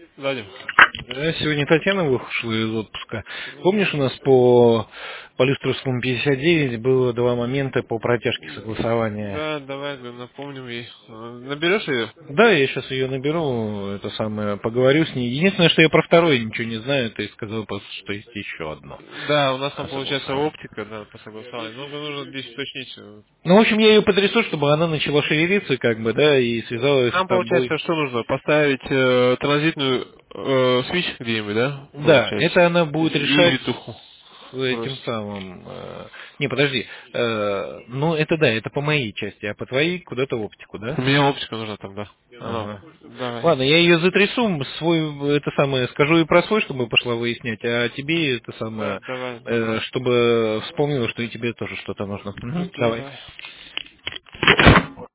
Владимир. Да, сегодня Татьяна вышла из отпуска. Помнишь, у нас по Люстровскому 59 было два момента по протяжке согласования? Да, давай напомним ей. Наберешь ее? Да, я сейчас ее наберу, это самое, поговорю с ней. Единственное, что я про второе ничего не знаю, ты сказал просто, что есть еще одно Да, у нас там получается согласование. оптика, да, по согласованию. Ну, нужно здесь уточнить. Ну, в общем, я ее потрясу, чтобы она начала шевелиться, как бы, да, и связалась с Нам тобой. получается, что нужно? Поставить транзитную свич где-нибудь, да? Да, Получается. это она будет И решать витуху. с этим Просто. самым... Не, подожди. Ну, это да, это по моей части, а по твоей куда-то в оптику, да? Мне оптика нужна там, да. Ну, Ага. давай. Ладно, я ее затрясу, свой, это самое, скажу и про свой, чтобы пошла выяснять, а тебе это Да, самое, давай, давай. чтобы вспомнила, что и тебе тоже что-то нужно. Мгм, Окей, давай. давай.